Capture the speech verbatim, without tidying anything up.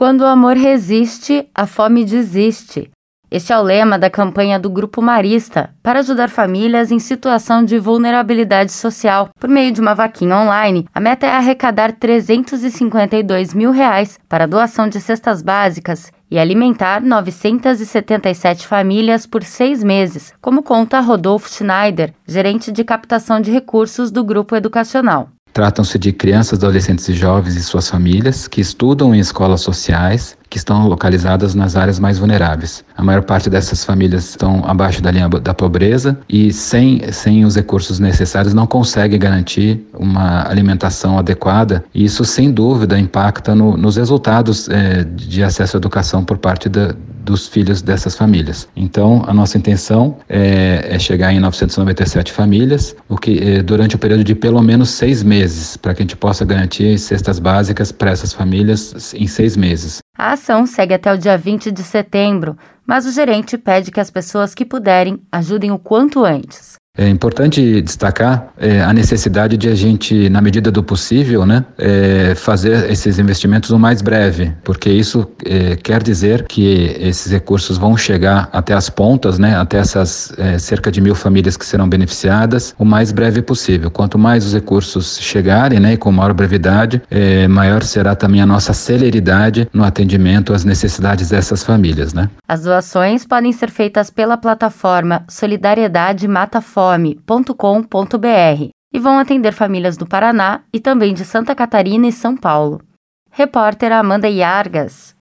Quando o amor resiste, a fome desiste. Este é o lema da campanha do Grupo Marista para ajudar famílias em situação de vulnerabilidade social. Por meio de uma vaquinha online, a meta é arrecadar trezentos e cinquenta e dois mil reais para a doação de cestas básicas e alimentar novecentas e setenta e sete famílias por seis meses, como conta Rodolfo Schneider, gerente de captação de recursos do Grupo Educacional. Tratam-se de crianças, adolescentes e jovens e suas famílias que estudam em escolas sociais que estão localizadas nas áreas mais vulneráveis. A maior parte dessas famílias estão abaixo da linha da pobreza e sem, sem os recursos necessários não conseguem garantir uma alimentação adequada, e isso sem dúvida impacta no, nos resultados é, de acesso à educação por parte da, dos filhos dessas famílias. Então, a nossa intenção é, é chegar em novecentas e noventa e sete famílias, o que, é, durante o período de pelo menos seis meses, para que a gente possa garantir cestas básicas para essas famílias em seis meses. A ação segue até o dia vinte de setembro, mas o gerente pede que as pessoas que puderem ajudem o quanto antes. É importante destacar é, a necessidade de a gente, na medida do possível, né, é, fazer esses investimentos o mais breve, porque isso é, quer dizer que esses recursos vão chegar até as pontas, né, até essas é, cerca de mil famílias que serão beneficiadas, o mais breve possível. Quanto mais os recursos chegarem, né, e com maior brevidade, é, maior será também a nossa celeridade no atendimento às necessidades dessas famílias, né? As doações podem ser feitas pela plataforma solidariedade mata fome ponto com ponto b r e vão atender famílias do Paraná e também de Santa Catarina e São Paulo. Repórter Amanda Iargas.